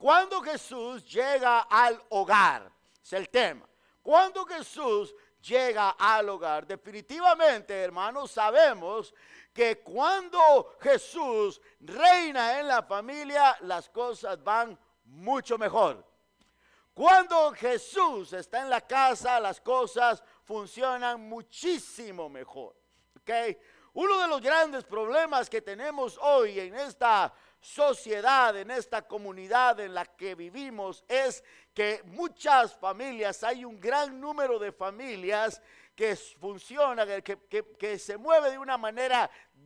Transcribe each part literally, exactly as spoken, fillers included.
Cuando Jesús llega al hogar, es el tema. Cuando Jesús llega al hogar, definitivamente, hermanos, sabemos que cuando Jesús reina en la familia, las cosas van mucho mejor. Cuando Jesús está en la casa, las cosas funcionan muchísimo mejor. ¿Okay? Uno de los grandes problemas que tenemos hoy en esta sociedad, en esta comunidad en la que vivimos, es que muchas familias, hay un gran número de familias que funcionan, que, que, que se mueve de una manera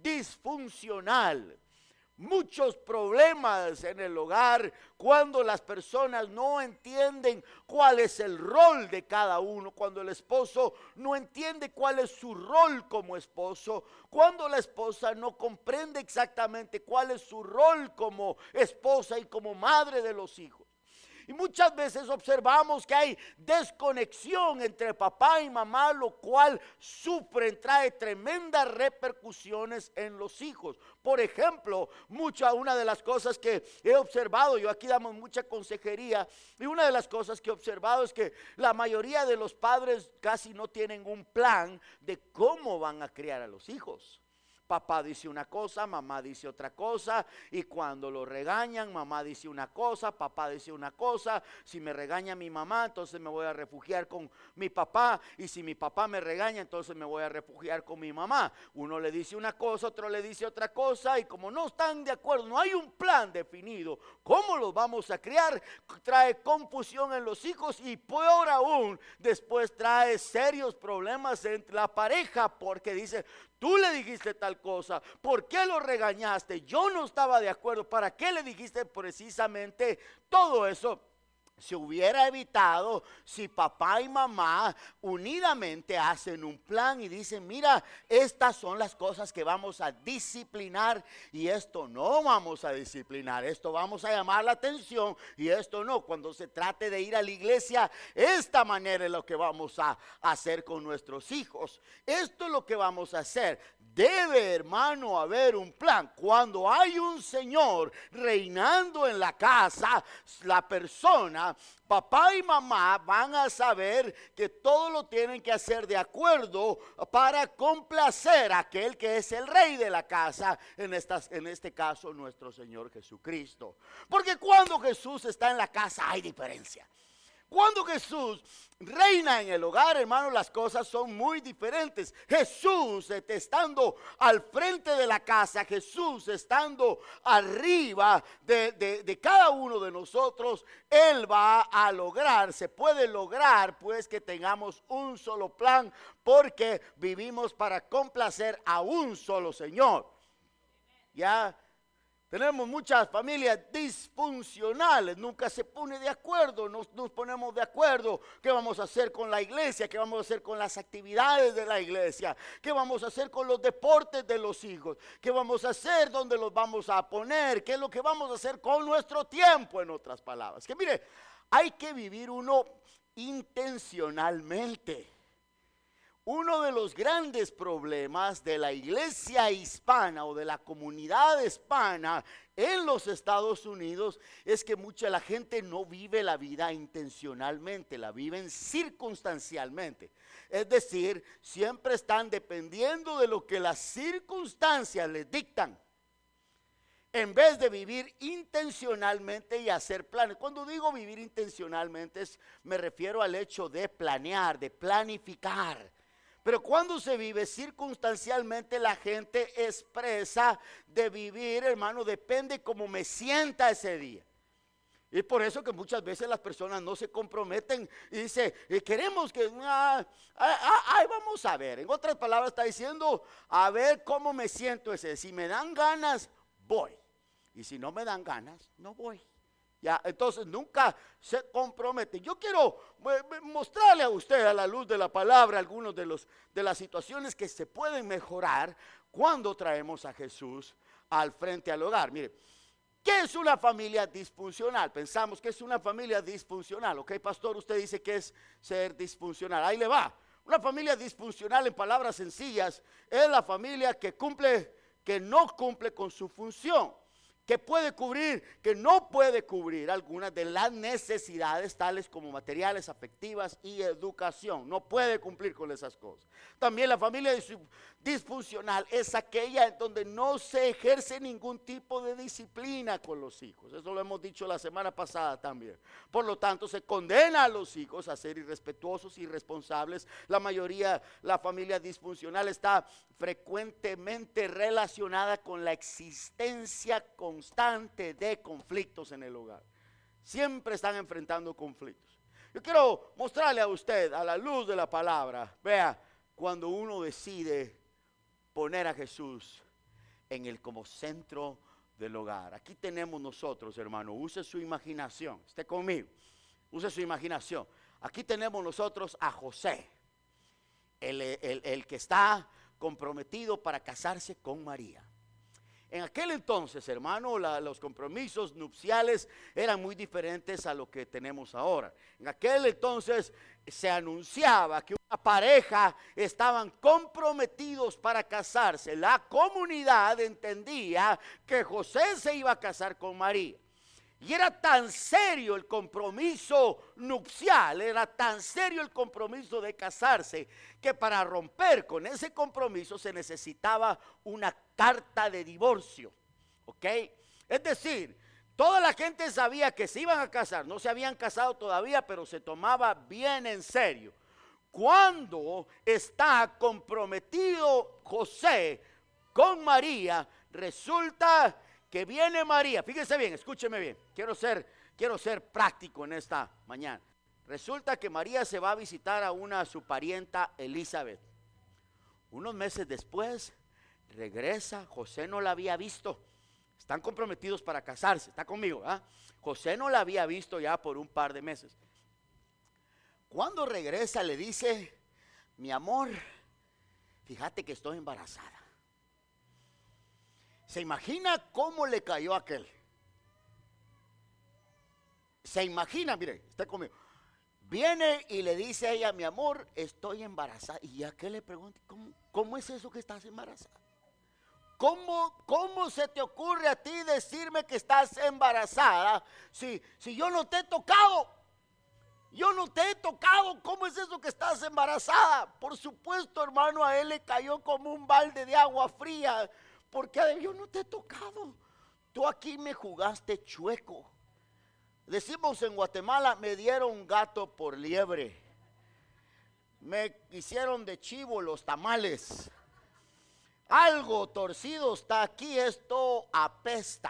disfuncional. Muchos problemas en el hogar cuando las personas no entienden cuál es el rol de cada uno, cuando el esposo no entiende cuál es su rol como esposo, cuando la esposa no comprende exactamente cuál es su rol como esposa y como madre de los hijos. Y muchas veces observamos que hay desconexión entre papá y mamá, lo cual sufren, trae tremendas repercusiones en los hijos. Por ejemplo, mucha, una de las cosas que he observado, yo aquí damos mucha consejería, y una de las cosas que he observado es que la mayoría de los padres casi no tienen un plan de cómo van a criar a los hijos. Papá dice una cosa, mamá dice otra cosa, y cuando lo regañan, mamá dice una cosa, papá dice una cosa. Si me regaña mi mamá, entonces me voy a refugiar con mi papá, y si mi papá me regaña, entonces me voy a refugiar con mi mamá. Uno le dice una cosa, otro le dice otra cosa, y como no están de acuerdo, no hay un plan definido, ¿cómo los vamos a criar? Trae confusión en los hijos, y peor aún, después trae serios problemas entre la pareja, porque dice, tú le dijiste tal cosa, ¿por qué lo regañaste? Yo no estaba de acuerdo, ¿para qué le dijiste? Precisamente todo eso se hubiera evitado si papá y mamá unidamente hacen un plan y dicen, mira, estas son las cosas que vamos a disciplinar y esto no vamos a disciplinar, esto vamos a llamar la atención y esto no. Cuando se trate de ir a la iglesia, esta manera es lo que vamos a hacer con nuestros hijos, esto es lo que vamos a hacer. Debe, hermano, haber un plan. Cuando hay un Señor reinando en la casa, la persona, papá y mamá van a saber que todo lo tienen que hacer de acuerdo para complacer a aquel que es el rey de la casa, en, estas, en este caso nuestro Señor Jesucristo. Porque cuando Jesús está en la casa hay diferencia. Cuando Jesús reina en el hogar, hermano, las cosas son muy diferentes. Jesús estando al frente de la casa, Jesús estando arriba de, de, de cada uno de nosotros, Él va a lograr, se puede lograr pues que tengamos un solo plan, porque vivimos para complacer a un solo Señor. Ya. Tenemos muchas familias disfuncionales, nunca se pone de acuerdo, nos, nos ponemos de acuerdo qué vamos a hacer con la iglesia, qué vamos a hacer con las actividades de la iglesia, qué vamos a hacer con los deportes de los hijos, qué vamos a hacer, dónde los vamos a poner, qué es lo que vamos a hacer con nuestro tiempo, en otras palabras. Que mire, hay que vivir uno intencionalmente. Uno de los grandes problemas de la iglesia hispana o de la comunidad hispana en los Estados Unidos es que mucha la gente no vive la vida intencionalmente, la viven circunstancialmente. Es decir, siempre están dependiendo de lo que las circunstancias les dictan, en vez de vivir intencionalmente y hacer planes. Cuando digo vivir intencionalmente, es, me refiero al hecho de planear, de planificar. Pero cuando se vive circunstancialmente, la gente expresa de vivir, hermano, depende cómo me sienta ese día. Y por eso que muchas veces las personas no se comprometen y dicen, queremos que, ah, ah, ah, vamos a ver. En otras palabras está diciendo, a ver cómo me siento ese. Si me dan ganas, voy. Y si no me dan ganas, no voy. Ya, entonces nunca se compromete. Yo quiero mostrarle a usted a la luz de la palabra algunos de, los, de las situaciones que se pueden mejorar cuando traemos a Jesús al frente al hogar. Mire, ¿qué es una familia disfuncional? Pensamos que es una familia disfuncional. Ok, pastor, usted dice que es ser disfuncional. Ahí le va. Una familia disfuncional, en palabras sencillas, es la familia que cumple, que no cumple con su función, que puede cubrir, que no puede cubrir algunas de las necesidades tales como materiales, afectivas y educación. No puede cumplir con esas cosas. También la familia disfuncional es aquella en donde no se ejerce ningún tipo de disciplina con los hijos. Eso lo hemos dicho la semana pasada también. Por lo tanto, se condena a los hijos a ser irrespetuosos, irresponsables. La mayoría, la familia disfuncional está frecuentemente relacionada con la existencia constante de conflictos en el hogar. Siempre están enfrentando conflictos. Yo quiero mostrarle a usted, a la luz de la palabra, vea, cuando uno decide poner a Jesús en el como centro del hogar. Aquí tenemos nosotros, hermano, use su imaginación, esté conmigo, use su imaginación. Aquí tenemos nosotros a José, el, el, el que está comprometido para casarse con María. En aquel entonces, hermano, la, los compromisos nupciales eran muy diferentes a lo que tenemos ahora. En aquel entonces se anunciaba que una pareja estaban comprometidos para casarse. La comunidad entendía que José se iba a casar con María. Y era tan serio el compromiso nupcial, era tan serio el compromiso de casarse, que para romper con ese compromiso se necesitaba una carta de divorcio, ¿ok? Es decir, toda la gente sabía que se iban a casar, no se habían casado todavía, pero se tomaba bien en serio. Cuando está comprometido José con María, resulta que viene María. Fíjense bien, escúcheme bien, quiero ser, quiero ser práctico en esta mañana. Resulta que María se va a visitar a una a su parienta Elizabeth. Unos meses después regresa, José no la había visto. Están comprometidos para casarse, está conmigo, ¿ah? José no la había visto ya por un par de meses. Cuando regresa le dice: mi amor, fíjate que estoy embarazada. ¿Se imagina cómo le cayó a aquel? Se imagina, mire, está conmigo. Viene y le dice a ella: mi amor, estoy embarazada. Y aquel le pregunta: ¿cómo, cómo es eso que estás embarazada? ¿Cómo, ¿Cómo se te ocurre a ti decirme que estás embarazada si, si yo no te he tocado? Yo no te he tocado, ¿cómo es eso que estás embarazada? Por supuesto, hermano, a él le cayó como un balde de agua fría. Porque yo no te he tocado. Tú aquí me jugaste chueco. Decimos en Guatemala: me dieron gato por liebre. Me hicieron de chivo los tamales. Algo torcido está aquí, esto apesta.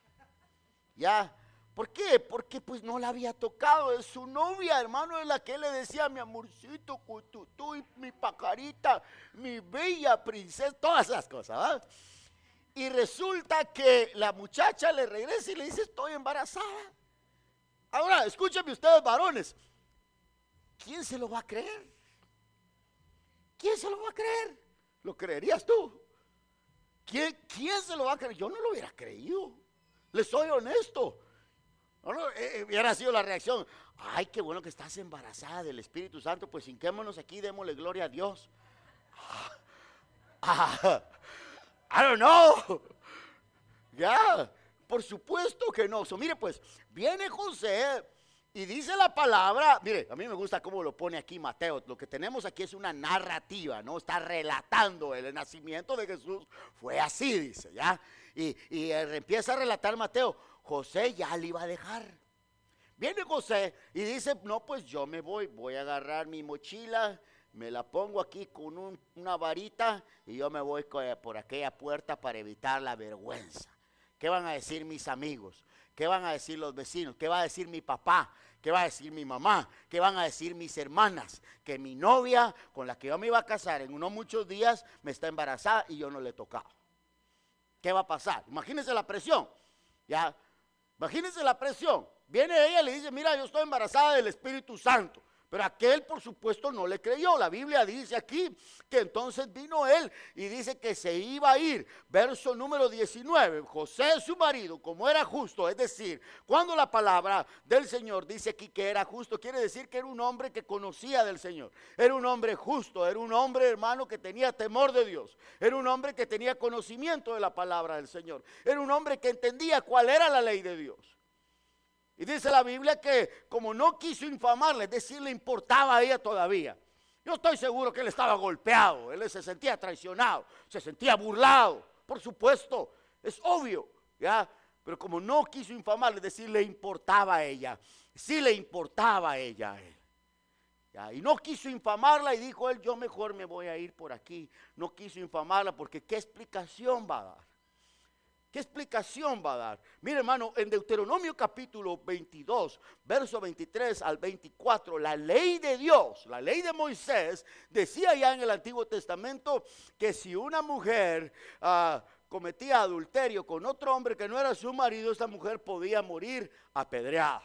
¿Ya? ¿Por qué? Porque pues no la había tocado. Es su novia, hermano, es la que le decía: mi amorcito, tú, tú y mi pajarita, mi bella princesa, todas esas cosas, ¿verdad? Y resulta que la muchacha le regresa y le dice: estoy embarazada. Ahora, escúchenme ustedes, varones, ¿quién se lo va a creer? ¿Quién se lo va a creer? ¿Lo creerías tú? ¿Quién, quién se lo va a creer? Yo no lo hubiera creído. Les soy honesto. No, no, eh, hubiera sido la reacción: ay, qué bueno que estás embarazada del Espíritu Santo, pues hinquémonos aquí, démosle gloria a Dios. Ah, ah, I don't know. Ya, por supuesto que no. So, mire, pues, viene José y dice la palabra. Mire, a mí me gusta cómo lo pone aquí Mateo. Lo que tenemos aquí es una narrativa, ¿no? Está relatando el nacimiento de Jesús. Fue así, dice, ¿ya? Y, y eh, empieza a relatar Mateo. José ya le iba a dejar. Viene José y dice: no, pues yo me voy, voy a agarrar mi mochila, me la pongo aquí con un, una varita y yo me voy por aquella puerta para evitar la vergüenza. ¿Qué van a decir mis amigos? ¿Qué van a decir los vecinos? ¿Qué va a decir mi papá? ¿Qué va a decir mi mamá? ¿Qué van a decir mis hermanas? Que mi novia, con la que yo me iba a casar en unos muchos días, me está embarazada y yo no le he tocado. ¿Qué va a pasar? Imagínense la presión. Ya, imagínense la presión. Viene ella y le dice: mira, yo estoy embarazada del Espíritu Santo. Pero aquel, por supuesto, no le creyó. La Biblia dice aquí que entonces vino él y dice que se iba a ir. Verso número diecinueve. José, su marido, como era justo, es decir, cuando la palabra del Señor dice aquí que era justo, quiere decir que era un hombre que conocía del Señor. Era un hombre justo, era un hombre, hermano, que tenía temor de Dios. Era un hombre que tenía conocimiento de la palabra del Señor. Era un hombre que entendía cuál era la ley de Dios. Y dice la Biblia que como no quiso infamarla, es decir, le importaba a ella todavía. Yo estoy seguro que él estaba golpeado, él se sentía traicionado, se sentía burlado, por supuesto, es obvio, ¿ya? Pero como no quiso infamarla, es decir, le importaba a ella, sí le importaba a ella a él. ¿Ya? Y no quiso infamarla y dijo él, yo mejor me voy a ir por aquí. No quiso infamarla porque ¿qué explicación va a dar? ¿Qué explicación va a dar? Mire, hermano, en Deuteronomio capítulo veintidós, verso veintitrés al veinticuatro, la ley de Dios, la ley de Moisés, decía ya en el Antiguo Testamento que si una mujer uh, cometía adulterio con otro hombre que no era su marido, esta mujer podía morir apedreada.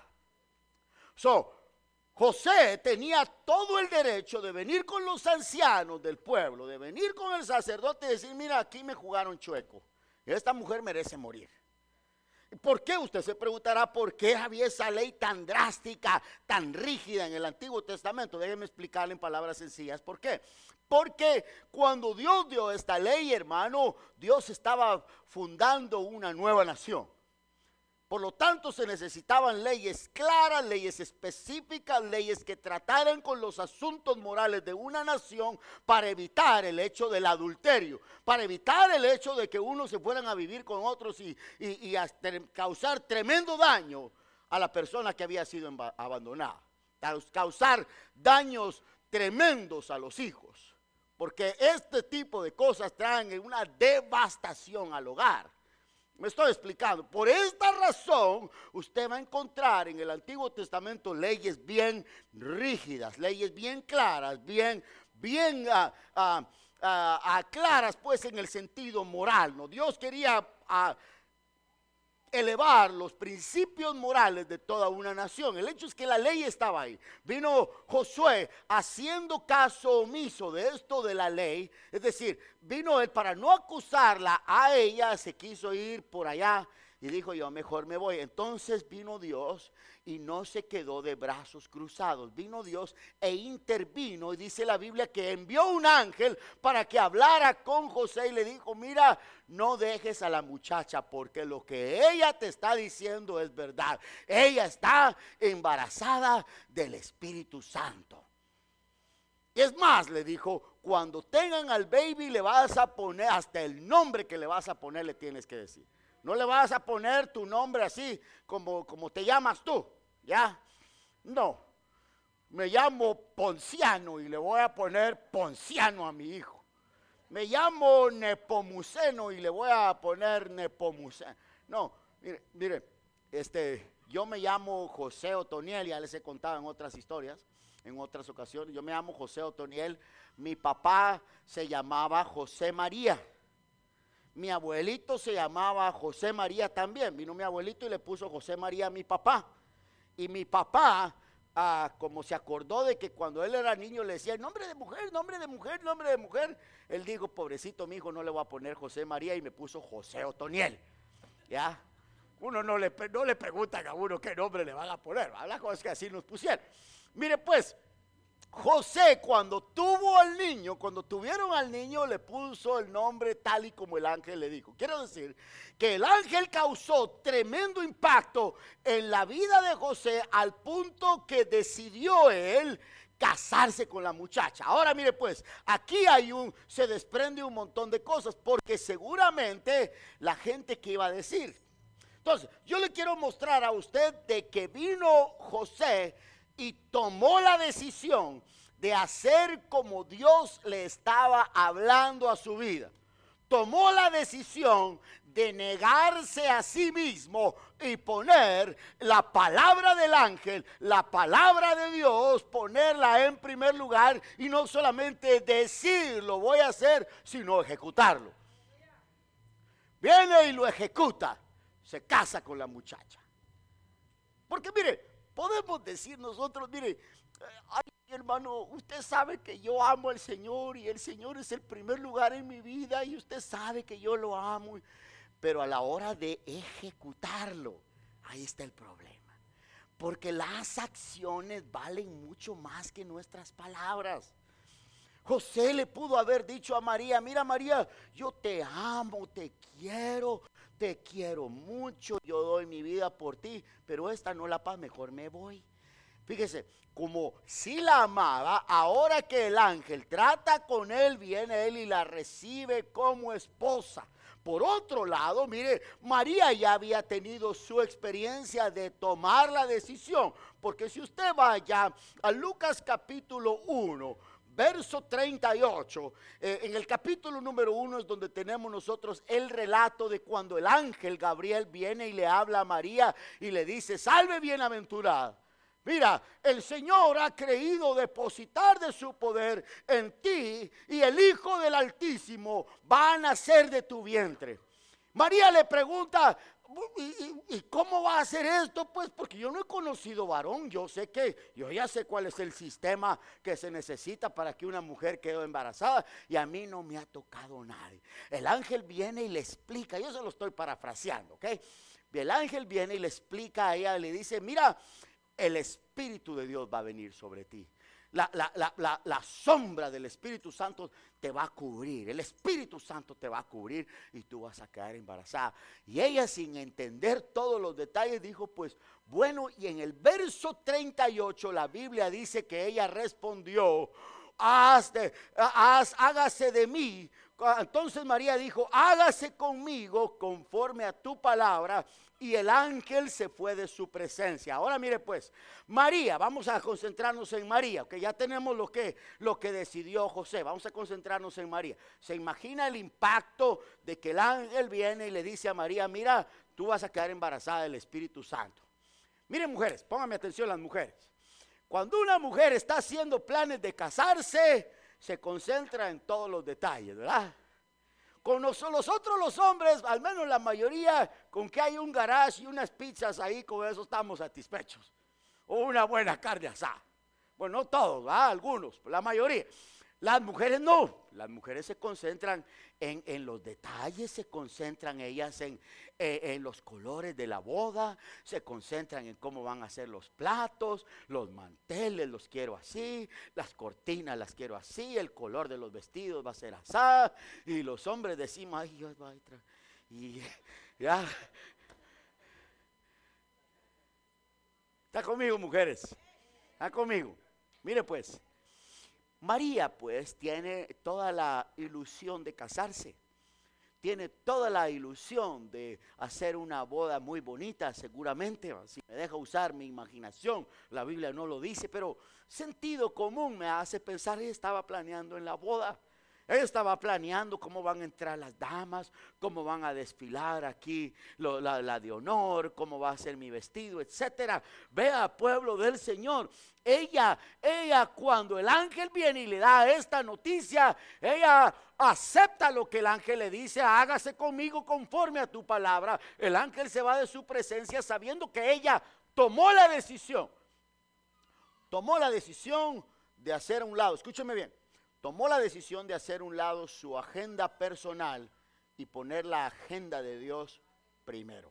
So, José tenía todo el derecho de venir con los ancianos del pueblo, de venir con el sacerdote y decir, mira, aquí me jugaron chueco. Esta mujer merece morir. ¿Por qué? Usted se preguntará por qué había esa ley tan drástica, tan rígida en el Antiguo Testamento. Déjeme explicarle en palabras sencillas. ¿Por qué? Porque cuando Dios dio esta ley, hermano, Dios estaba fundando una nueva nación. Por lo tanto, se necesitaban leyes claras, leyes específicas, leyes que trataran con los asuntos morales de una nación para evitar el hecho del adulterio, para evitar el hecho de que unos se fueran a vivir con otros y, y, y a causar tremendo daño a la persona que había sido abandonada, causar daños tremendos a los hijos, porque este tipo de cosas traen una devastación al hogar. Me estoy explicando. Por esta razón, usted va a encontrar en el Antiguo Testamento leyes bien rígidas, leyes bien claras, bien, bien uh, uh, uh, uh, claras, pues en el sentido moral, ¿no? Dios quería uh, elevar los principios morales de toda una nación. El hecho es que la ley estaba ahí. Vino Josué haciendo caso omiso de esto de la ley, es decir, vino él para no acusarla a ella, se quiso ir por allá y dijo yo mejor me voy. Entonces vino Dios y no se quedó de brazos cruzados. Vino Dios e intervino y dice la Biblia que envió un ángel para que hablara con José y le dijo, mira, no dejes a la muchacha porque lo que ella te está diciendo es verdad. Ella está embarazada del Espíritu Santo. Es más, le dijo, cuando tengan al baby le vas a poner, hasta el nombre que le vas a poner le tienes que decir. No le vas a poner tu nombre así como, como te llamas tú, ¿ya? No, me llamo Ponciano y le voy a poner Ponciano a mi hijo. Me llamo Nepomuceno y le voy a poner Nepomuceno. No, mire, mire, este, yo me llamo José Otoniel, ya les he contado en otras historias, en otras ocasiones. Yo me llamo José Otoniel, mi papá se llamaba José María. Mi abuelito se llamaba José María también. Vino mi abuelito y le puso José María a mi papá. Y mi papá, ah, como se acordó de que cuando él era niño le decía nombre de mujer, nombre de mujer, nombre de mujer, él dijo, pobrecito mi hijo, no le voy a poner José María, y me puso José Otoniel. ¿Ya? Uno no le, no le preguntan a uno qué nombre le van a poner, ¿verdad? La cosa es que así nos pusieron. Mire pues, José cuando tuvo al niño, cuando tuvieron al niño, le puso el nombre tal y como el ángel le dijo. Quiero decir que el ángel causó tremendo impacto en la vida de José al punto que decidió él casarse con la muchacha. Ahora mire pues, aquí hay un, se desprende un montón de cosas, porque seguramente la gente que iba a decir. Entonces, yo le quiero mostrar a usted de que vino José y tomó la decisión de hacer como Dios le estaba hablando a su vida. Tomó la decisión de negarse a sí mismo y poner la palabra del ángel, la palabra de Dios, ponerla en primer lugar y no solamente decir lo voy a hacer, sino ejecutarlo. Viene y lo ejecuta, se casa con la muchacha. Porque mire, podemos decir nosotros, mire, hay hermano, usted sabe que yo amo al Señor y el Señor es el primer lugar en mi vida y usted sabe que yo lo amo, pero a la hora de ejecutarlo, ahí está el problema. Porque las acciones valen mucho más que nuestras palabras. José le pudo haber dicho a María, mira María, yo te amo, te quiero, te quiero mucho, yo doy mi vida por ti, pero esta no la paz, mejor me voy. Fíjese, como si la amaba, ahora que el ángel trata con él, viene él y la recibe como esposa. Por otro lado, mire, María ya había tenido su experiencia de tomar la decisión, porque si usted vaya a Lucas capítulo uno, verso treinta y ocho, eh, en el capítulo número uno es donde tenemos nosotros el relato de cuando el ángel Gabriel viene y le habla a María y le dice, salve bienaventurada. Mira, el Señor ha creído depositar de su poder en ti y el Hijo del Altísimo va a nacer de tu vientre. María le pregunta, ¿y, y, y cómo va a hacer esto? Pues porque yo no he conocido varón, yo sé que, yo ya sé cuál es el sistema que se necesita para que una mujer quede embarazada y a mí no me ha tocado nadie. El ángel viene y le explica, yo se lo estoy parafraseando, ¿ok? El ángel viene y le explica a ella, le dice, mira, el Espíritu de Dios va a venir sobre ti. La, la, la, la, la sombra del Espíritu Santo te va a cubrir. El Espíritu Santo te va a cubrir y tú vas a quedar embarazada. Y ella, sin entender todos los detalles, dijo, pues bueno, y en el verso treinta y ocho la Biblia dice que ella respondió, haz de, haz, hágase de mí. Entonces María dijo, hágase conmigo conforme a tu palabra. Y el ángel se fue de su presencia. Ahora mire pues, María, vamos a concentrarnos en María, que ya tenemos lo que, lo que decidió José. Vamos a concentrarnos en María. ¿Se imagina el impacto de que el ángel viene y le dice a María, mira, tú vas a quedar embarazada del Espíritu Santo? Miren mujeres, pónganme atención las mujeres. Cuando una mujer está haciendo planes de casarse, se concentra en todos los detalles, ¿verdad? Con nosotros los hombres, al menos la mayoría, con que hay un garage y unas pizzas ahí, con eso estamos satisfechos. O una buena carne asada. Bueno, no todos, ¿verdad? Algunos, la mayoría. Las mujeres no, las mujeres se concentran en, en los detalles, se concentran ellas en, eh, en los colores de la boda, se concentran en cómo van a ser los platos, los manteles los quiero así, las cortinas las quiero así, el color de los vestidos va a ser así, y los hombres decimos, ay Dios va a entrar, y ya. ¿Está conmigo, mujeres? ¿Está conmigo? Mire pues. María pues tiene toda la ilusión de casarse, tiene toda la ilusión de hacer una boda muy bonita, seguramente, si me deja usar mi imaginación, la Biblia no lo dice, pero sentido común me hace pensar, ella estaba planeando en la boda. Ella estaba planeando cómo van a entrar las damas, cómo van a desfilar aquí lo, la, la de honor, cómo va a ser mi vestido, etcétera. Vea, pueblo del Señor, ella, ella cuando el ángel viene y le da esta noticia, ella acepta lo que el ángel le dice, hágase conmigo conforme a tu palabra. El ángel se va de su presencia sabiendo que ella tomó la decisión, tomó la decisión de hacer a un lado, escúcheme bien. Tomó la decisión de hacer a un lado su agenda personal y poner la agenda de Dios primero.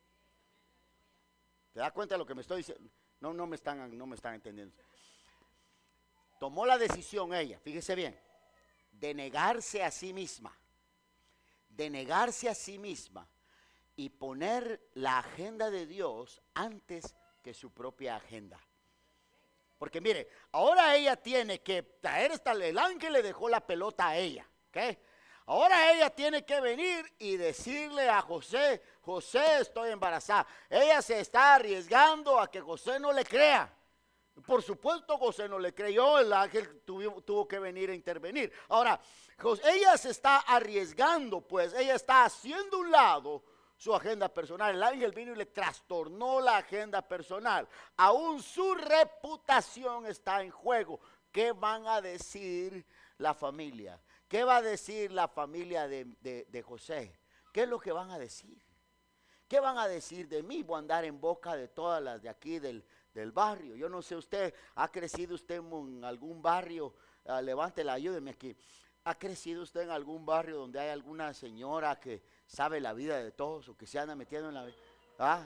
¿Te das cuenta de lo que me estoy diciendo? No, no me están, no me están entendiendo. Tomó la decisión ella, fíjese bien, de negarse a sí misma, de negarse a sí misma y poner la agenda de Dios antes que su propia agenda. Porque mire, ahora ella tiene que traer esta, el ángel le dejó la pelota a ella, ¿ok? Ahora ella tiene que venir y decirle a José, José, estoy embarazada. Ella se está arriesgando a que José no le crea. Por supuesto José no le creyó, el ángel tuvo, tuvo que venir a intervenir. Ahora, José, ella se está arriesgando, pues, ella está haciendo un lado su agenda personal. El ángel vino y le trastornó la agenda personal. Aún su reputación está en juego. ¿Qué van a decir la familia? ¿Qué va a decir la familia de, de, de José? ¿Qué es lo que van a decir? ¿Qué van a decir de mí? Voy a andar en boca de todas las de aquí del, del barrio. Yo no sé, usted, ¿ha crecido usted en algún barrio? Uh, levántela, ayúdeme aquí. ¿Ha crecido usted en algún barrio donde hay alguna señora que sabe la vida de todos o que se anda metiendo en la vida? ¿Ah?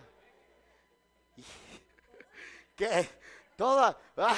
¿Qué? Toda, ¿ah?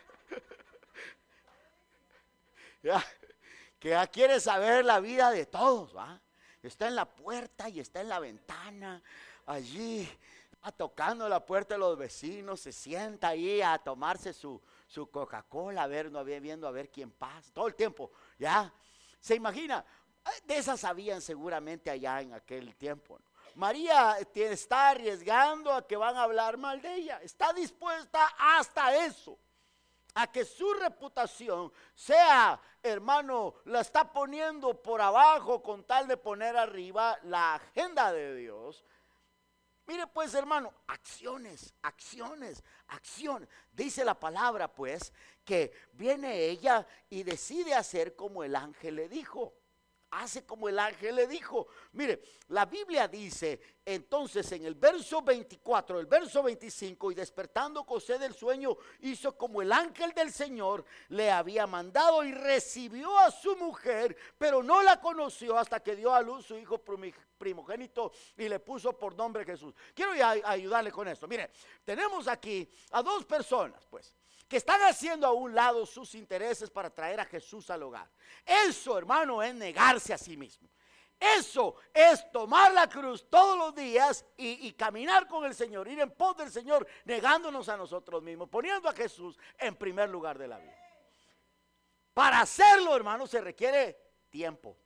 ¿Ya? Que ya quiere saber la vida de todos, ¿va? Está en la puerta y está en la ventana, allí, va tocando la puerta de los vecinos, se sienta ahí a tomarse su, su Coca-Cola, a ver, no viendo a ver quién pasa, todo el tiempo, ¿ya? ¿Se imagina? De esas habían seguramente allá en aquel tiempo, ¿no? María está arriesgando a que van a hablar mal de ella, está dispuesta hasta eso, a que su reputación sea, hermano, la está poniendo por abajo con tal de poner arriba la agenda de Dios. Mire pues, hermano, acciones, acciones, acciones. Dice la palabra pues que viene ella y decide hacer como el ángel le dijo. Hace como el ángel le dijo. Mire, la Biblia dice entonces en el verso veinticuatro, el verso veinticinco, y despertando José del sueño, hizo como el ángel del Señor le había mandado y recibió a su mujer, pero no la conoció hasta que dio a luz su hijo primogénito y le puso por nombre Jesús. Quiero ya ayudarle con esto. Mire, tenemos aquí a dos personas pues que están haciendo a un lado sus intereses para traer a Jesús al hogar. Eso, hermano, es negarse a sí mismo. Eso es tomar la cruz todos los días y, y caminar con el Señor, ir en pos del Señor, negándonos a nosotros mismos, poniendo a Jesús en primer lugar de la vida. Para hacerlo, hermano, se requiere tiempo.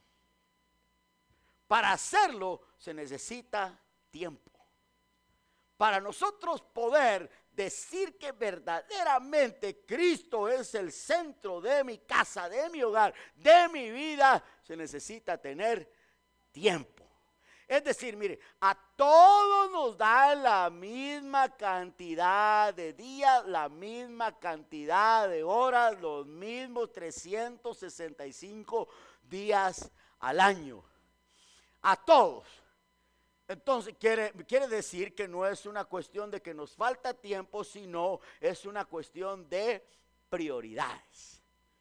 Para hacerlo se necesita tiempo. Para nosotros poder decir que verdaderamente Cristo es el centro de mi casa, de mi hogar, de mi vida, se necesita tener tiempo. Es decir, mire, a todos nos da la misma cantidad de días, la misma cantidad de horas, los mismos trescientos sesenta y cinco días al año. A todos. Entonces quiere, quiere decir que no es una cuestión de que nos falta tiempo, sino es una cuestión de prioridades.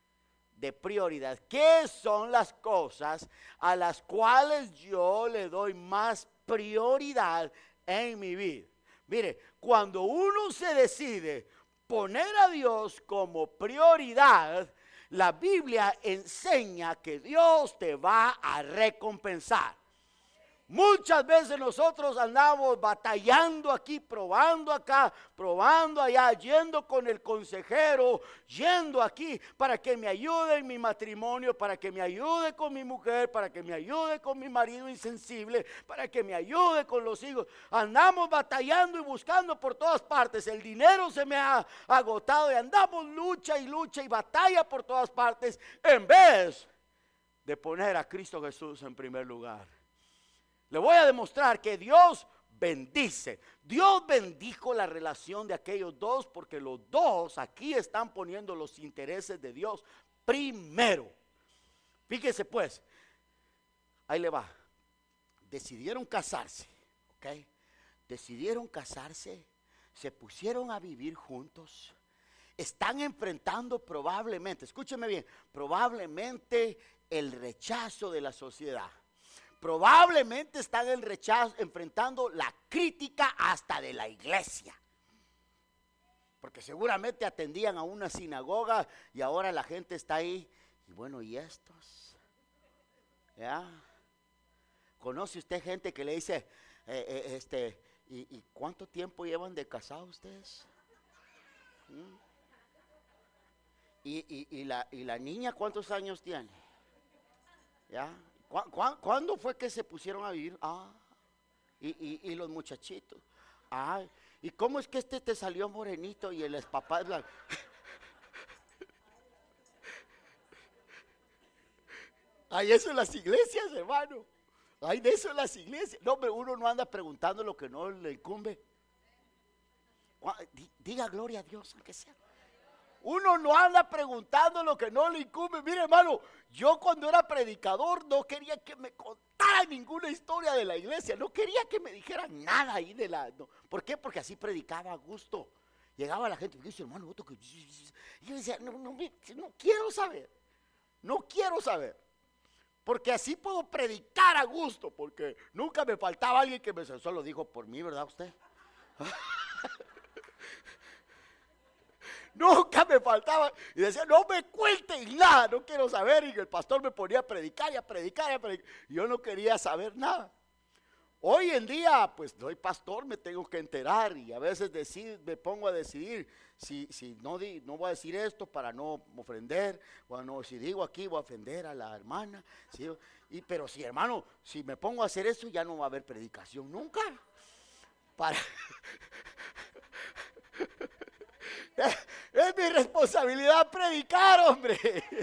De prioridad. ¿Qué son las cosas a las cuales yo le doy más prioridad en mi vida? Mire, cuando uno se decide poner a Dios como prioridad, la Biblia enseña que Dios te va a recompensar. Muchas veces nosotros andamos batallando aquí, probando acá, probando allá, yendo con el consejero, yendo aquí para que me ayude en mi matrimonio, para que me ayude con mi mujer, para que me ayude con mi marido insensible, para que me ayude con los hijos. Andamos batallando y buscando por todas partes. El dinero se me ha agotado y andamos lucha y lucha y batalla por todas partes en vez de poner a Cristo Jesús en primer lugar. Le voy a demostrar que Dios bendice. Dios bendijo la relación de aquellos dos porque los dos aquí están poniendo los intereses de Dios primero. Fíjese pues, ahí le va. Decidieron casarse, ¿ok? Decidieron casarse, se pusieron a vivir juntos. Están enfrentando probablemente, escúcheme bien, probablemente el rechazo de la sociedad. Probablemente están el rechazo, enfrentando la crítica hasta de la iglesia. Porque seguramente atendían a una sinagoga y ahora la gente está ahí. Y bueno, ¿y estos? ¿Ya? ¿Conoce usted gente que le dice, eh, eh, este, ¿y, ¿y cuánto tiempo llevan de casados ustedes? ¿Mm? ¿Y, y, y, la, ¿Y la niña cuántos años tiene? ¿Ya? ¿Cu cu ¿Cuándo fue que se pusieron a vivir? Ah, y, y, y los muchachitos. Ay, ¿y cómo es que este te salió morenito y el papá es blanco? Hay eso en las iglesias, hermano. Hay de eso en las iglesias. No, pero uno no anda preguntando lo que no le incumbe. Diga gloria a Dios, aunque sea. Uno no anda preguntando lo que no le incumbe. Mire, hermano, yo cuando era predicador no quería que me contaran contara ninguna historia de la iglesia. No quería que me dijeran nada ahí de la... No. ¿Por qué? Porque así predicaba a gusto. Llegaba la gente y dice, hermano, otro que... Y yo decía, no, no, no quiero saber. No quiero saber. Porque así puedo predicar a gusto. Porque nunca me faltaba alguien que me solo dijo por mí, ¿verdad usted? Nunca me faltaba. Y decía, no me cuenten nada, no quiero saber. Y el pastor me ponía a predicar y a predicar y a predicar. Y yo no quería saber nada. Hoy en día, pues soy pastor, me tengo que enterar. Y a veces decido, me pongo a decidir si, si no, di, no voy a decir esto para no ofender. Bueno, si digo aquí voy a ofender a la hermana. ¿Sí? Y, pero si hermano, si me pongo a hacer eso ya no va a haber predicación nunca. Para... Es mi responsabilidad predicar, hombre.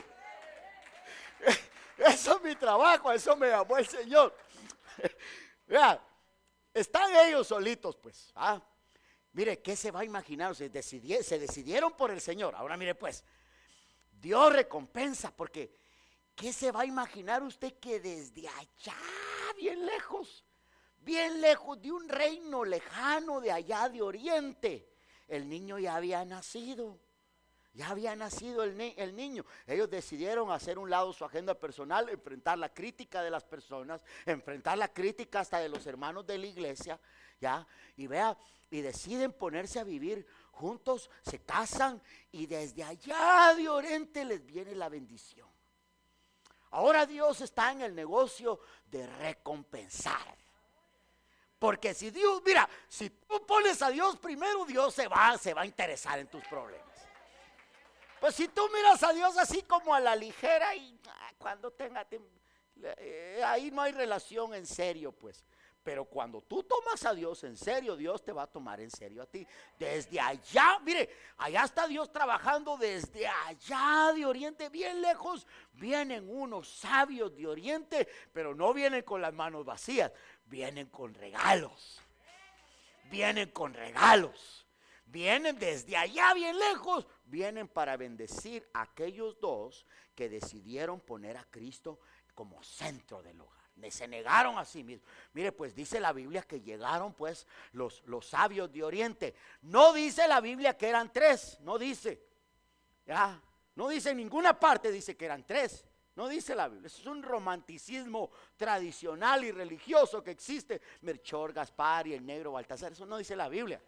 Eso es mi trabajo, eso me llamó el Señor. Vea, están ellos solitos, pues. ¿Ah? Mire, ¿qué se va a imaginar? Se, decidieron, se decidieron por el Señor. Ahora mire, pues, Dios recompensa, porque ¿qué se va a imaginar usted que desde allá, bien lejos, bien lejos de un reino lejano de allá de Oriente, el niño ya había nacido? Ya había nacido el, ni el niño. Ellos decidieron hacer un lado su agenda personal, enfrentar la crítica de las personas, enfrentar la crítica hasta de los hermanos de la iglesia, ¿ya? Y vea, y deciden ponerse a vivir juntos, se casan y desde allá de Oriente les viene la bendición. Ahora Dios está en el negocio de recompensar. Porque si Dios, mira, si tú pones a Dios primero, Dios se va, se va a interesar en tus problemas. Pues si tú miras a Dios así como a la ligera y ah, cuando tenga, eh, ahí no hay relación en serio, pues. Pero cuando tú tomas a Dios en serio, Dios te va a tomar en serio a ti. Desde allá, mire, allá está Dios trabajando desde allá de Oriente, bien lejos. Vienen unos sabios de Oriente, pero no vienen con las manos vacías, vienen con regalos. Vienen con regalos. Vienen desde allá bien lejos, vienen para bendecir a aquellos dos que decidieron poner a Cristo como centro del hogar. Se negaron a sí mismos. Mire, pues dice la Biblia que llegaron pues los, los sabios de Oriente. No dice la Biblia que eran tres, no dice. Ya, no dice en ninguna parte, dice que eran tres. No dice la Biblia, eso es un romanticismo tradicional y religioso que existe. Melchor, Gaspar y el negro Baltasar, eso no dice la Biblia.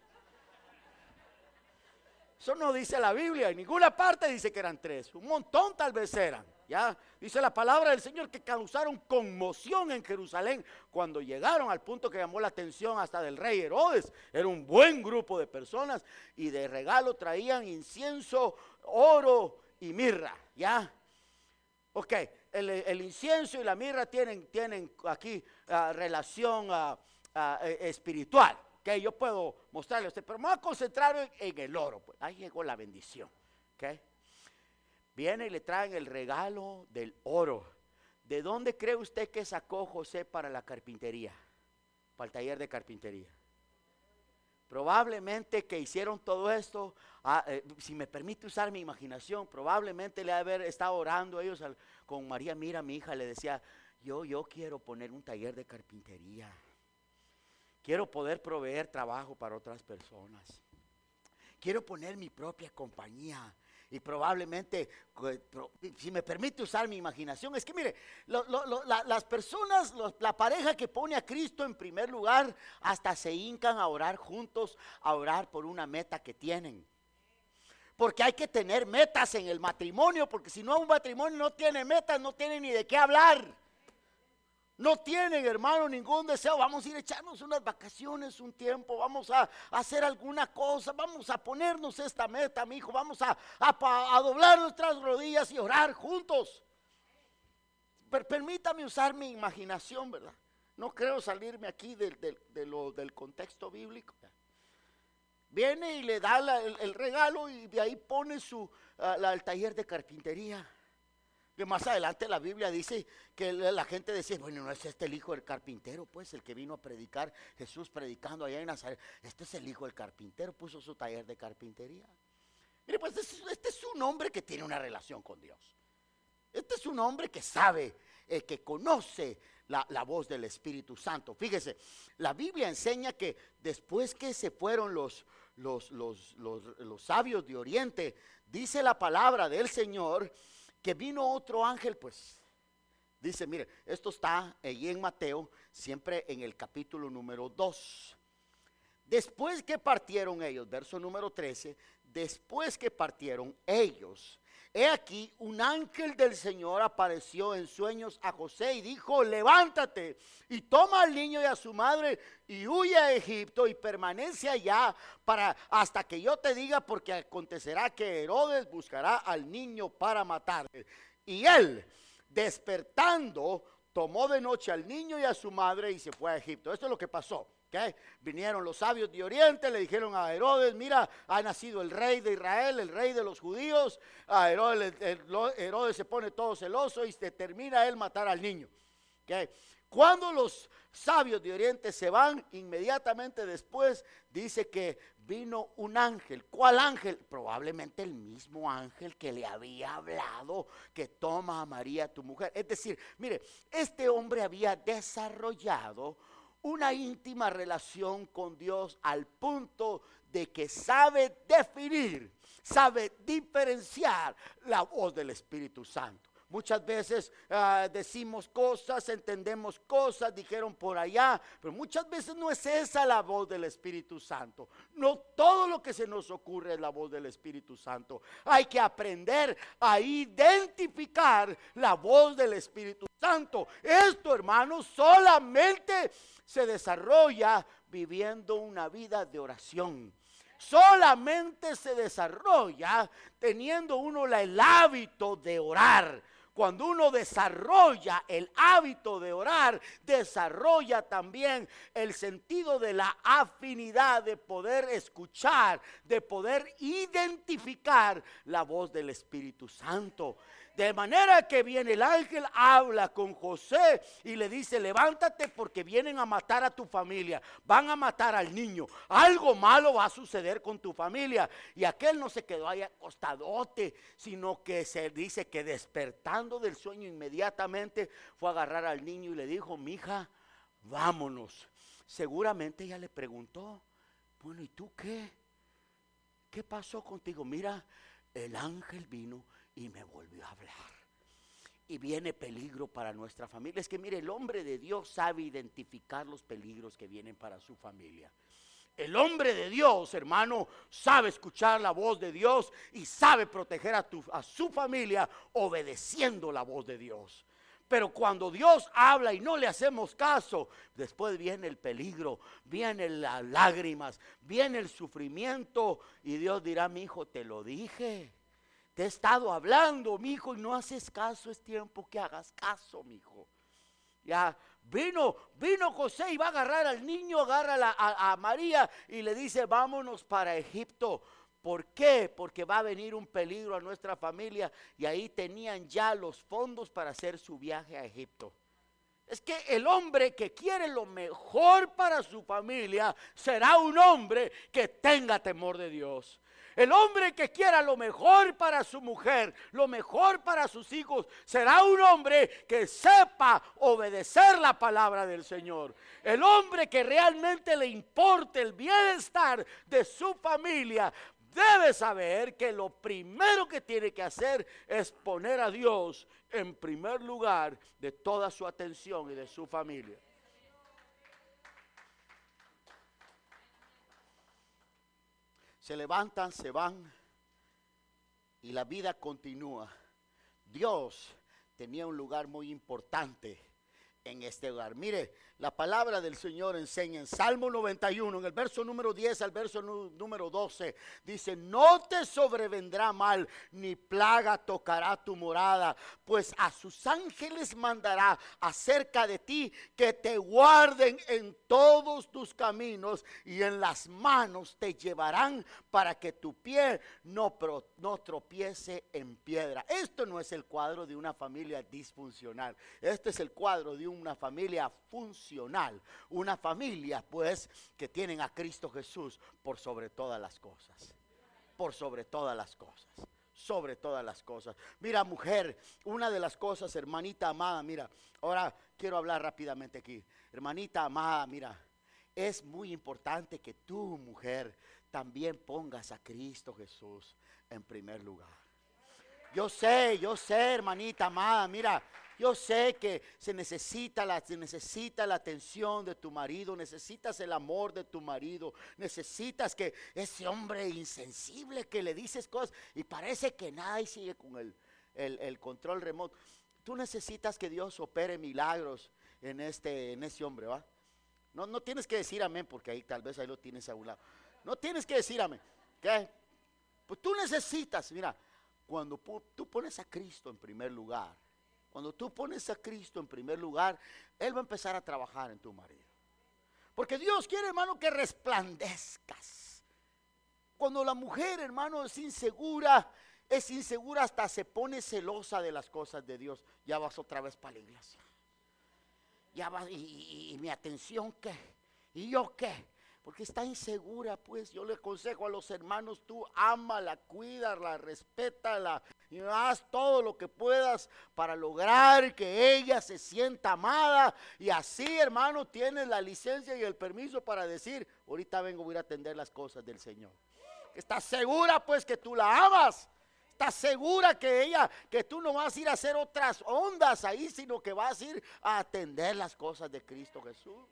Eso no dice la Biblia, en ninguna parte dice que eran tres, un montón tal vez eran, ya, dice la palabra del Señor que causaron conmoción en Jerusalén cuando llegaron al punto que llamó la atención hasta del rey Herodes. Era un buen grupo de personas y de regalo traían incienso, oro y mirra, ya. Ok, el, el incienso y la mirra tienen, tienen aquí uh, relación uh, uh, espiritual. Que yo puedo mostrarle a usted, pero me voy a concentrar en, en el oro. Pues. Ahí llegó la bendición. ¿Okay? Viene y le traen el regalo del oro. ¿De dónde cree usted que sacó José para la carpintería? Para el taller de carpintería. Probablemente que hicieron todo esto, ah, eh, si me permite usar mi imaginación, probablemente le ha haber estado orando ellos al, con María, mira, mi hija le decía, yo, yo quiero poner un taller de carpintería. Quiero poder proveer trabajo para otras personas. Quiero poner mi propia compañía. Y probablemente, si me permite usar mi imaginación, es que mire, lo, lo, lo, la, las personas, lo, la pareja que pone a Cristo en primer lugar, hasta se hincan a orar juntos, a orar por una meta que tienen. Porque hay que tener metas en el matrimonio, porque si no un matrimonio no tiene metas, no tiene ni de qué hablar. No tienen, hermano, ningún deseo. Vamos a ir a echarnos unas vacaciones un tiempo. Vamos a, a hacer alguna cosa. Vamos a ponernos esta meta, mi hijo. Vamos a, a, a doblar nuestras rodillas y orar juntos. Pero permítame usar mi imaginación, ¿verdad? No creo salirme aquí del, del, de lo, del contexto bíblico. Viene y le da la, el, el regalo y de ahí pone su, uh, la, el taller de carpintería. Que más adelante la Biblia dice que la gente decía, bueno, no es este el hijo del carpintero, pues el que vino a predicar, Jesús predicando allá en Nazaret, este es el hijo del carpintero, puso su taller de carpintería. Mire, pues este es un hombre que tiene una relación con Dios. Este es un hombre que sabe, eh, que conoce la, la voz del Espíritu Santo. Fíjese, la Biblia enseña que después que se fueron los, los, los, los, los sabios de Oriente, dice la palabra del Señor que vino otro ángel, pues. Dice, mire, esto está allí en Mateo, siempre en el capítulo número dos. Después que partieron ellos, verso número trece, después que partieron ellos, he aquí un ángel del Señor apareció en sueños a José y dijo, levántate y toma al niño y a su madre y huye a Egipto y permanece allá para, hasta que yo te diga, porque acontecerá que Herodes buscará al niño para matarle. Y él, despertando, tomó de noche al niño y a su madre y se fue a Egipto. Esto es lo que pasó. ¿Okay? Vinieron los sabios de Oriente, le dijeron a Herodes, mira, ha nacido el rey de Israel, el rey de los judíos. A Herodes, el, el, Herodes se pone todo celoso y se termina él matar al niño. ¿Okay? Cuando los sabios de Oriente se van, inmediatamente después dice que vino un ángel. ¿Cuál ángel? Probablemente el mismo ángel que le había hablado, que toma a María tu mujer. Es decir, mire, este hombre había desarrollado una íntima relación con Dios al punto de que sabe definir, sabe diferenciar la voz del Espíritu Santo. Muchas veces uh, decimos cosas, entendemos cosas, dijeron por allá, pero muchas veces no es esa la voz del Espíritu Santo. No todo lo que se nos ocurre es la voz del Espíritu Santo. Hay que aprender a identificar la voz del Espíritu Santo. Esto, hermanos, solamente se desarrolla viviendo una vida de oración. Solamente se desarrolla teniendo uno el hábito de orar. Cuando uno desarrolla el hábito de orar, desarrolla también el sentido de la afinidad de poder escuchar, de poder identificar la voz del Espíritu Santo. De manera que viene el ángel, habla con José y le dice, levántate porque vienen a matar a tu familia, van a matar al niño, algo malo va a suceder con tu familia. Y aquel no se quedó ahí acostadote, sino que se dice que despertando del sueño inmediatamente fue a agarrar al niño y le dijo, mija, vámonos. Seguramente ella le preguntó, bueno, ¿y tú qué? ¿Qué pasó contigo? Mira, el ángel vino y me volvió a hablar. Y viene peligro para nuestra familia. Es que mire, el hombre de Dios sabe identificar los peligros que vienen para su familia. El hombre de Dios, hermano, sabe escuchar la voz de Dios y sabe proteger a, tu, a su familia obedeciendo la voz de Dios. Pero cuando Dios habla y no le hacemos caso, después viene el peligro, vienen las lágrimas, viene el sufrimiento y Dios dirá, mi hijo, te lo dije. Te he estado hablando, mi hijo, y no haces caso. Es tiempo que hagas caso, mi hijo. Ya vino, vino José y va a agarrar al niño, agarra a, la, a, a María y le dice, vámonos para Egipto. ¿Por qué? Porque va a venir un peligro a nuestra familia. Y ahí tenían ya los fondos para hacer su viaje a Egipto. Es que el hombre que quiere lo mejor para su familia será un hombre que tenga temor de Dios. El hombre que quiera lo mejor para su mujer, lo mejor para sus hijos, será un hombre que sepa obedecer la palabra del Señor. El hombre que realmente le importe el bienestar de su familia, debe saber que lo primero que tiene que hacer es poner a Dios en primer lugar de toda su atención y de su familia. Se levantan, se van y la vida continúa. Dios tenía un lugar muy importante en este hogar. Mire, la palabra del Señor enseña en Salmo noventa y uno, en el verso número diez al verso número doce, dice, no te sobrevendrá mal, ni plaga tocará tu morada, pues a sus ángeles mandará acerca de ti, que te guarden en todos tus caminos, y en las manos te llevarán para que tu pie no, pro, no tropiece en piedra. Esto no es el cuadro de una familia disfuncional, este es el cuadro de una familia funcional. Una familia pues que tienen a Cristo Jesús por sobre todas las cosas. Por sobre todas las cosas. sobre todas las cosas. Mira, mujer, una de las cosas, hermanita amada, mira, ahora quiero hablar rápidamente aquí. Hermanita amada, mira, es muy importante que tú, mujer, también pongas a Cristo Jesús en primer lugar. Yo sé, yo sé, hermanita amada, mira, yo sé que se necesita la, se necesita la atención de tu marido, necesitas el amor de tu marido, necesitas que ese hombre insensible que le dices cosas y parece que nada y sigue con el, el, el control remoto. Tú necesitas que Dios opere milagros en este, en ese hombre, ¿va? No, no tienes que decir amén, porque ahí tal vez ahí lo tienes a un lado. No tienes que decir amén, ¿ok? Pues tú necesitas, mira, cuando tú pones a Cristo en primer lugar, cuando tú pones a Cristo en primer lugar, Él va a empezar a trabajar en tu marido. Porque Dios quiere, hermano, que resplandezcas. Cuando la mujer, hermano, es insegura, es insegura hasta se pone celosa de las cosas de Dios. Ya vas otra vez para la iglesia. Ya vas, y, y, y mi atención, ¿qué? ¿Y yo qué? Porque está insegura, pues yo le aconsejo a los hermanos, tú ámala, cuídala, respétala y haz todo lo que puedas para lograr que ella se sienta amada y así, hermano, tienes la licencia y el permiso para decir, ahorita vengo, voy a ir a atender las cosas del Señor. ¿Estás segura, pues, que tú la amas? ¿Estás segura que ella, que tú no vas a ir a hacer otras ondas ahí, sino que vas a ir a atender las cosas de Cristo Jesús?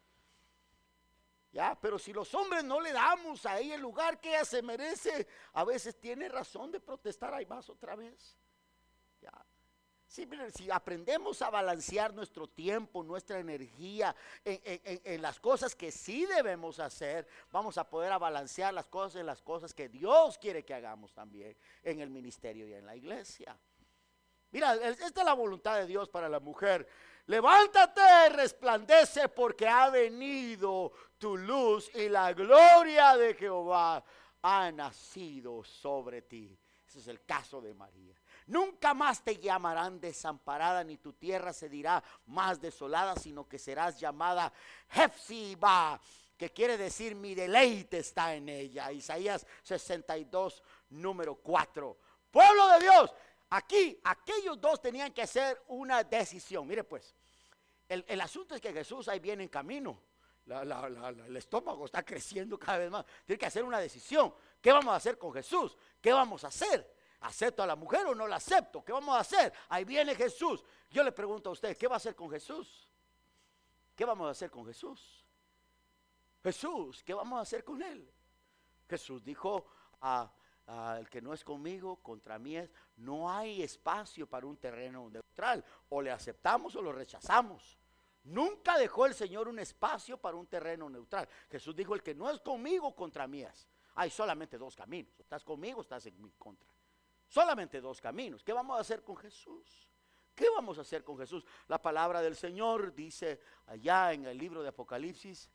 Ya, pero si los hombres no le damos a ella el lugar que ella se merece, a veces tiene razón de protestar. Ahí vas otra vez. Ya. Sí, miren, si aprendemos a balancear nuestro tiempo, nuestra energía en, en, en las cosas que sí debemos hacer, vamos a poder a balancear las cosas en las cosas que Dios quiere que hagamos también en el ministerio y en la iglesia. Mira, esta es la voluntad de Dios para la mujer. Levántate, resplandece, porque ha venido tu luz y la gloria de Jehová ha nacido sobre ti. Ese es el caso de María. Nunca más te llamarán desamparada, ni tu tierra se dirá más desolada, sino que serás llamada Hefziba, que quiere decir mi deleite está en ella. Isaías sesenta y dos, número cuatro. Pueblo de Dios. Aquí, aquellos dos tenían que hacer una decisión. Mire pues, el, el asunto es que Jesús ahí viene en camino. La, la, la, la, el estómago está creciendo cada vez más. Tiene que hacer una decisión. ¿Qué vamos a hacer con Jesús? ¿Qué vamos a hacer? ¿Acepto a la mujer o no la acepto? ¿Qué vamos a hacer? Ahí viene Jesús. Yo le pregunto a usted, ¿qué va a hacer con Jesús? ¿Qué vamos a hacer con Jesús? Jesús, ¿qué vamos a hacer con él? Jesús dijo a... Uh, el que no es conmigo, contra mí es. No hay espacio para un terreno neutral. O le aceptamos o lo rechazamos. Nunca dejó el Señor un espacio para un terreno neutral. Jesús dijo, el que no es conmigo, contra mí es. Hay solamente dos caminos. Estás conmigo, estás en mi contra. Solamente dos caminos. ¿Qué vamos a hacer con Jesús? ¿Qué vamos a hacer con Jesús? La palabra del Señor dice allá en el libro de Apocalipsis.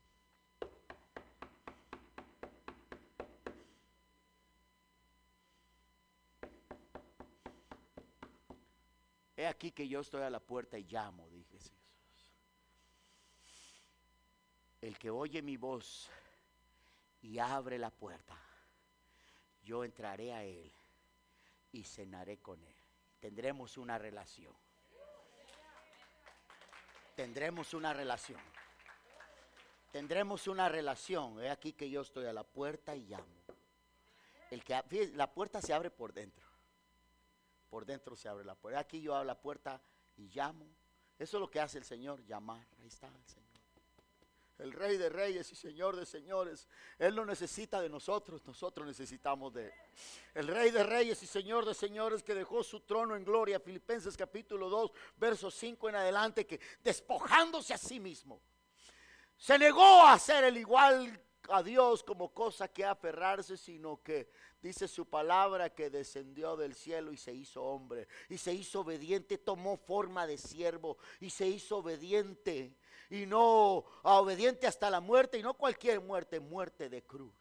He aquí que yo estoy a la puerta y llamo, dije Jesús. El que oye mi voz y abre la puerta, yo entraré a él y cenaré con él. Tendremos una relación. Tendremos una relación. Tendremos una relación. He aquí que yo estoy a la puerta y llamo. El que, fíjate, la puerta se abre por dentro. Por dentro se abre la puerta. Aquí yo abro la puerta y llamo. Eso es lo que hace el Señor, llamar. Ahí está el Señor. El Rey de Reyes y Señor de Señores. Él no necesita de nosotros, nosotros necesitamos de Él. El Rey de Reyes y Señor de Señores, que dejó su trono en gloria. Filipenses capítulo dos, verso cinco en adelante, que despojándose a sí mismo, se negó a ser el igual a Dios como cosa que aferrarse, sino que dice su palabra que descendió del cielo y se hizo hombre y se hizo obediente, tomó forma de siervo y se hizo obediente, y no obediente hasta la muerte, y no cualquier muerte, muerte de cruz.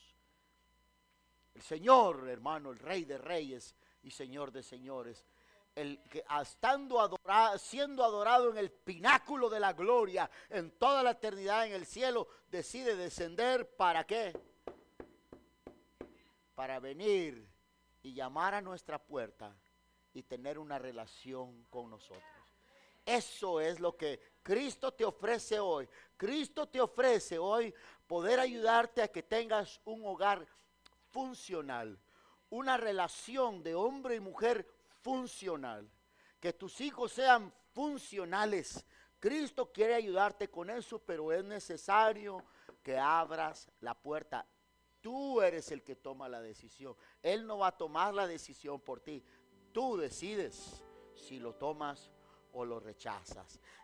El Señor, hermano, el Rey de Reyes y Señor de Señores, el que estando adorado, siendo adorado en el pináculo de la gloria en toda la eternidad en el cielo, decide descender. ¿Para qué? Para venir y llamar a nuestra puerta y tener una relación con nosotros. Eso es lo que Cristo te ofrece hoy. Cristo te ofrece hoy poder ayudarte a que tengas un hogar funcional, una relación de hombre y mujer funcional, que tus hijos sean funcionales. Cristo quiere ayudarte con eso, pero es necesario que abras la puerta. Tú eres el que toma la decisión. Él no va a tomar la decisión por ti. Tú decides si lo tomas o lo rechazas.